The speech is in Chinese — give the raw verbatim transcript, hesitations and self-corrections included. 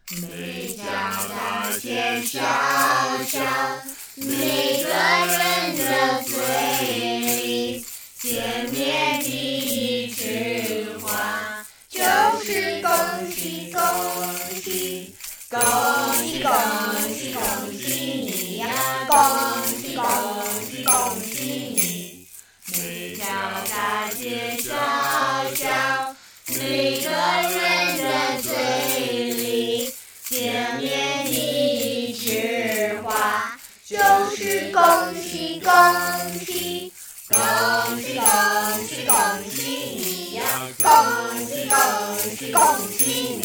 每条大街小巷，每个人的嘴里，见面第一句话就是恭喜恭喜，恭喜恭喜恭喜你呀，恭喜恭喜恭喜你。每条大街小巷，每个人的嘴里，见面第一句话就是恭喜恭喜，恭喜恭喜恭喜你呀，恭喜恭喜恭喜你。